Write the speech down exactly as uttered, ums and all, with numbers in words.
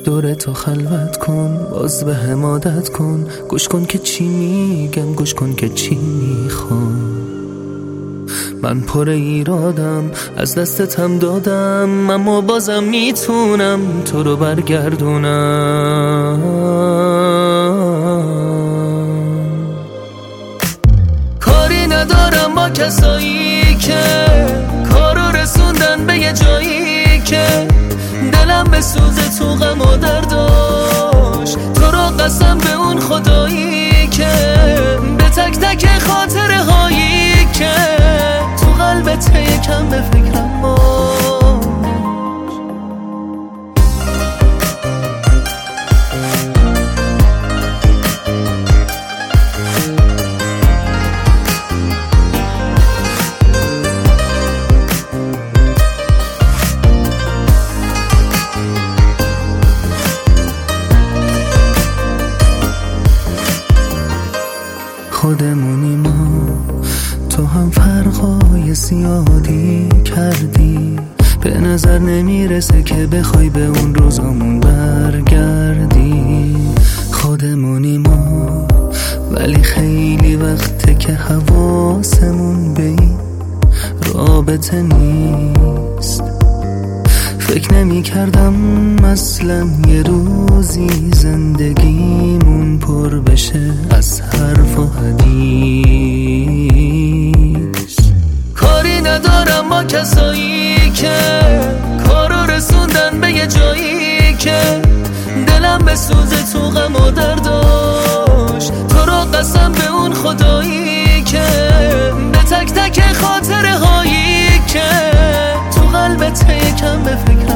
دور تو خلوت کن، باز به هم عادت کن، گوش کن که چی میگم، گوش کن که چی میخوام. من پر ایرادم، از دستتم دادم، اما بازم میتونم تو رو برگردونم. کاری ندارم با کسایی که کارو رسوندن به یه جایی که دلم به سوز تو غم و درداش. تو رو قسم به اون خدایی که به تک تک خاطره هایی که تو قلبت یکم به فکرم باش. خودمونی ما، تو هم فرقای زیادی کردی، به نظر نمیرسه که بخوای به اون روزامون برگردی. خودمونی ما، ولی خیلی وقته که حواسمون به این رابطه نیست. فکر نمی کردم اصلا یه روزی زندگیمون پر بشه از حرف و حدیث. کاری ندارم با کسایی که کارو رسوندن به یه جایی که دلم به سوز تو غم و درداش. تو رو قسم به اون خدایی که به تک تک خاطره هایی که تو قلبت یکم به فکر